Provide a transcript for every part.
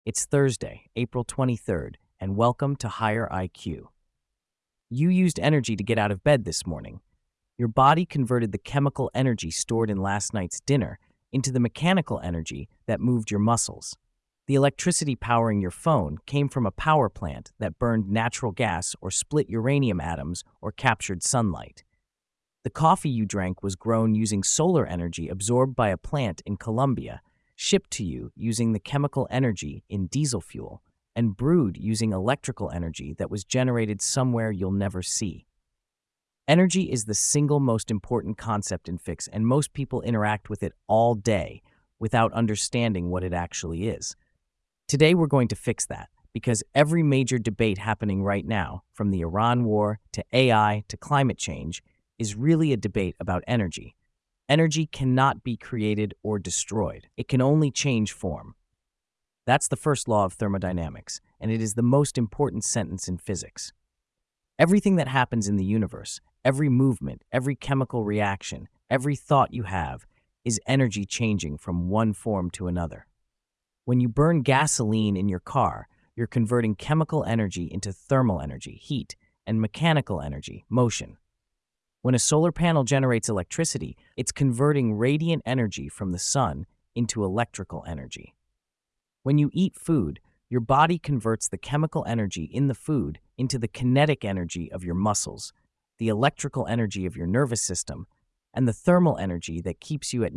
It's Thursday, April 23rd, and welcome to Higher IQ. You used energy to get out of bed this morning. Your body converted the chemical energy stored in last night's dinner into the mechanical energy that moved your muscles. The electricity powering your phone came from a power plant that burned natural gas or split uranium atoms or captured sunlight. The coffee you drank was grown using solar energy absorbed by a plant in Colombia, shipped to you using the chemical energy in diesel fuel, and brewed using electrical energy that was generated somewhere you'll never see. Energy is the single most important concept in physics, and most people interact with it all day without understanding what it actually is. Today we're going to fix that, because every major debate happening right now, from the Iran war to AI to climate change, is really a debate about energy. Energy cannot be created or destroyed. It can only change form. That's the first law of thermodynamics, and it is the most important sentence in physics. Everything that happens in the universe, every movement, every chemical reaction, every thought you have, is energy changing from one form to another. When you burn gasoline in your car, you're converting chemical energy into thermal energy, heat, and mechanical energy, motion. When a solar panel generates electricity, it's converting radiant energy from the sun into electrical energy. When you eat food, your body converts the chemical energy in the food into the kinetic energy of your muscles, the electrical energy of your nervous system, and the thermal energy that keeps you at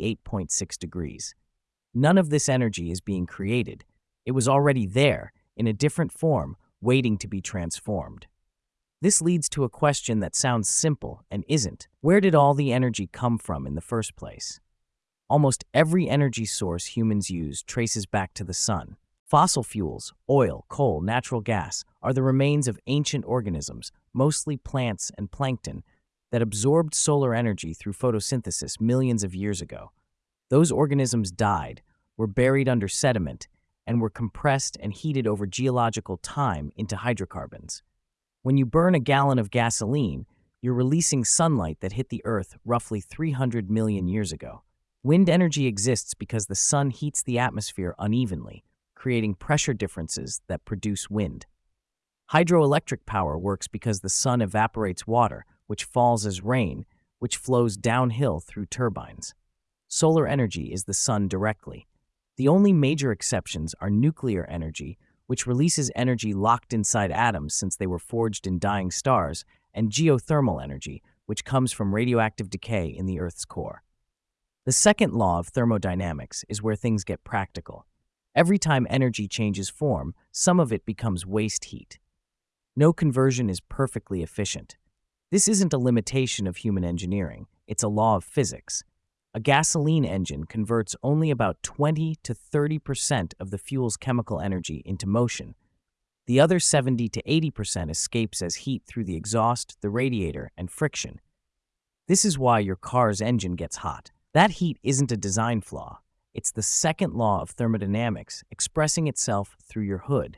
98.6 degrees. None of this energy is being created. It was already there, in a different form, waiting to be transformed. This leads to a question that sounds simple and isn't. Where did all the energy come from in the first place? Almost every energy source humans use traces back to the sun. Fossil fuels, oil, coal, natural gas, are the remains of ancient organisms, mostly plants and plankton, that absorbed solar energy through photosynthesis millions of years ago. Those organisms died, were buried under sediment, and were compressed and heated over geological time into hydrocarbons. When you burn a gallon of gasoline, you're releasing sunlight that hit the Earth roughly 300 million years ago. Wind energy exists because the sun heats the atmosphere unevenly, creating pressure differences that produce wind. Hydroelectric power works because the sun evaporates water, which falls as rain, which flows downhill through turbines. Solar energy is the sun directly. The only major exceptions are nuclear energy, which releases energy locked inside atoms since they were forged in dying stars, and geothermal energy, which comes from radioactive decay in the Earth's core. The second law of thermodynamics is where things get practical. Every time energy changes form, some of it becomes waste heat. No conversion is perfectly efficient. This isn't a limitation of human engineering, it's a law of physics. A gasoline engine converts only about 20 to 30% of the fuel's chemical energy into motion. The other 70 to 80% escapes as heat through the exhaust, the radiator, and friction. This is why your car's engine gets hot. That heat isn't a design flaw. It's the second law of thermodynamics expressing itself through your hood.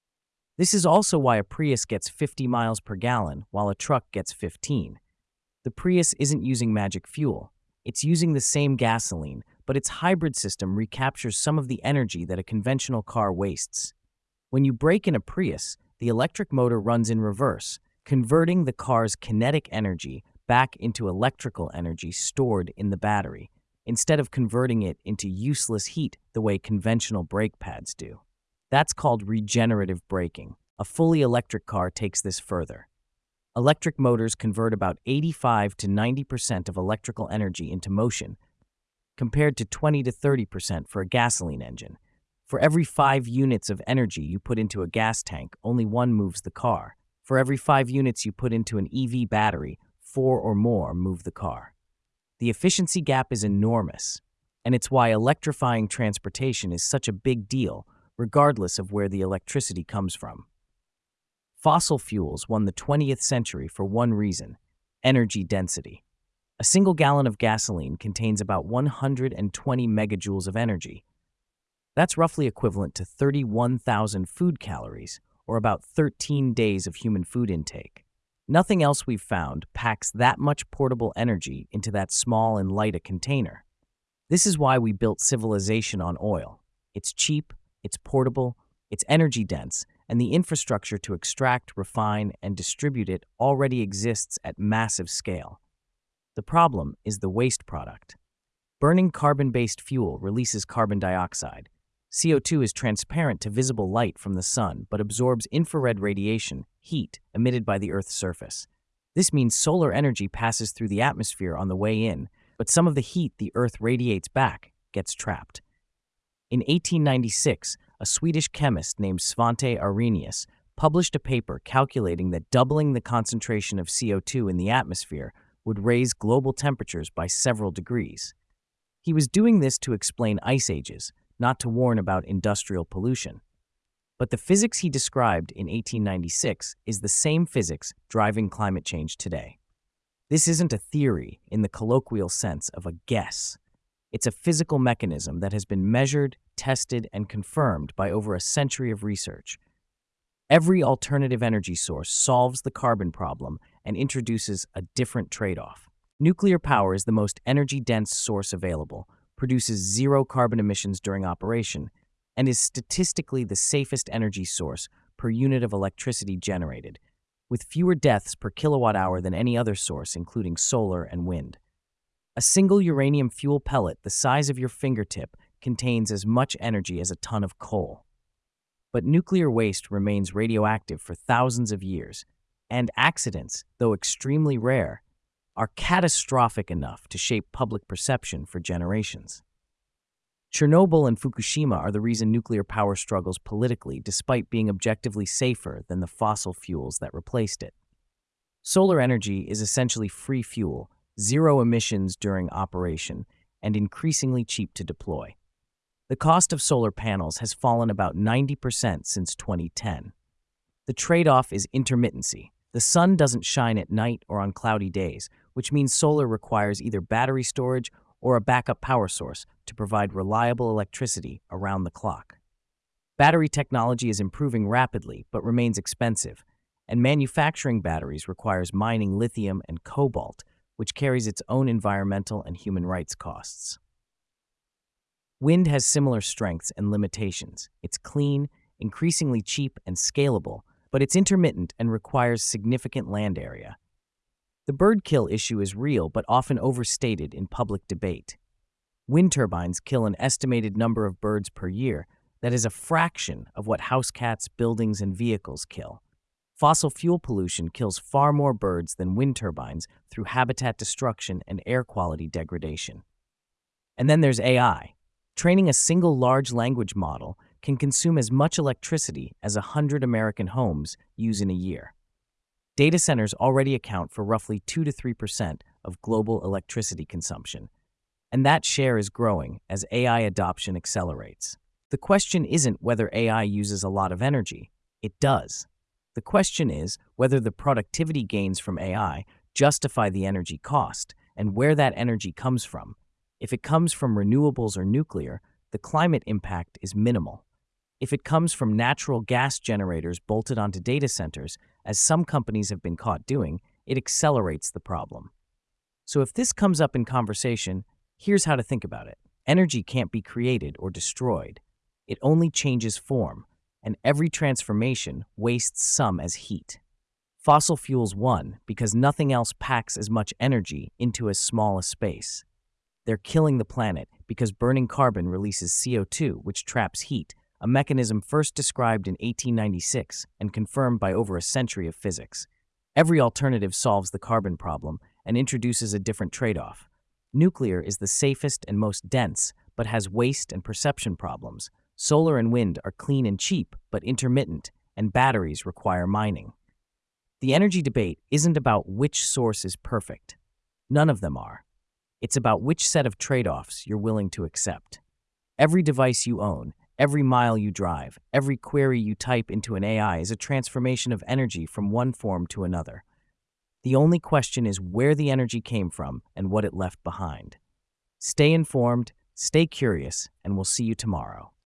This is also why a Prius gets 50 miles per gallon while a truck gets 15. The Prius isn't using magic fuel. It's using the same gasoline, but its hybrid system recaptures some of the energy that a conventional car wastes. When you brake in a Prius, the electric motor runs in reverse, converting the car's kinetic energy back into electrical energy stored in the battery, instead of converting it into useless heat the way conventional brake pads do. That's called regenerative braking. A fully electric car takes this further. Electric motors convert about 85 to 90% of electrical energy into motion, compared to 20 to 30% for a gasoline engine. For every 5 units of energy you put into a gas tank, only 1 moves the car. For every 5 units you put into an EV battery, 4 or more move the car. The efficiency gap is enormous, and it's why electrifying transportation is such a big deal, regardless of where the electricity comes from. Fossil fuels won the 20th century for one reason: energy density. A single gallon of gasoline contains about 120 megajoules of energy. That's roughly equivalent to 31,000 food calories, or about 13 days of human food intake. Nothing else we've found packs that much portable energy into that small and light a container. This is why we built civilization on oil. It's cheap, it's portable, it's energy dense, and the infrastructure to extract, refine, and distribute it already exists at massive scale. The problem is the waste product. Burning carbon-based fuel releases carbon dioxide. CO2 is transparent to visible light from the sun, but absorbs infrared radiation, heat, emitted by the Earth's surface. This means solar energy passes through the atmosphere on the way in, but some of the heat the Earth radiates back gets trapped. In 1896, a Swedish chemist named Svante Arrhenius published a paper calculating that doubling the concentration of CO2 in the atmosphere would raise global temperatures by several degrees. He was doing this to explain ice ages, not to warn about industrial pollution. But the physics he described in 1896 is the same physics driving climate change today. This isn't a theory in the colloquial sense of a guess. It's a physical mechanism that has been measured, tested, and confirmed by over a century of research. Every alternative energy source solves the carbon problem and introduces a different trade-off. Nuclear power is the most energy-dense source available, produces zero carbon emissions during operation, and is statistically the safest energy source per unit of electricity generated, with fewer deaths per kilowatt-hour than any other source, including solar and wind. A single uranium fuel pellet the size of your fingertip contains as much energy as a ton of coal. But nuclear waste remains radioactive for thousands of years, and accidents, though extremely rare, are catastrophic enough to shape public perception for generations. Chernobyl and Fukushima are the reason nuclear power struggles politically, despite being objectively safer than the fossil fuels that replaced it. Solar energy is essentially free fuel, zero emissions during operation, and increasingly cheap to deploy. The cost of solar panels has fallen about 90% since 2010. The trade-off is intermittency. The sun doesn't shine at night or on cloudy days, which means solar requires either battery storage or a backup power source to provide reliable electricity around the clock. Battery technology is improving rapidly but remains expensive, and manufacturing batteries requires mining lithium and cobalt, which carries its own environmental and human rights costs. Wind has similar strengths and limitations. It's clean, increasingly cheap, and scalable, but it's intermittent and requires significant land area. The bird kill issue is real but often overstated in public debate. Wind turbines kill an estimated number of birds per year that is a fraction of what house cats, buildings, and vehicles kill. Fossil fuel pollution kills far more birds than wind turbines through habitat destruction and air quality degradation. And then there's AI. Training a single large language model can consume as much electricity as 100 American homes use in a year. Data centers already account for roughly 2 to 3% of global electricity consumption, and that share is growing as AI adoption accelerates. The question isn't whether AI uses a lot of energy. It does. The question is whether the productivity gains from AI justify the energy cost and where that energy comes from. If it comes from renewables or nuclear, the climate impact is minimal. If it comes from natural gas generators bolted onto data centers, as some companies have been caught doing, it accelerates the problem. So if this comes up in conversation, here's how to think about it. Energy can't be created or destroyed. It only changes form, and every transformation wastes some as heat. Fossil fuels won because nothing else packs as much energy into as small a space. They're killing the planet because burning carbon releases CO2, which traps heat, a mechanism first described in 1896 and confirmed by over a century of physics. Every alternative solves the carbon problem and introduces a different trade-off. Nuclear is the safest and most dense, but has waste and perception problems. Solar and wind are clean and cheap, but intermittent, and batteries require mining. The energy debate isn't about which source is perfect. None of them are. It's about which set of trade-offs you're willing to accept. Every device you own, every mile you drive, every query you type into an AI is a transformation of energy from one form to another. The only question is where the energy came from and what it left behind. Stay informed, stay curious, and we'll see you tomorrow.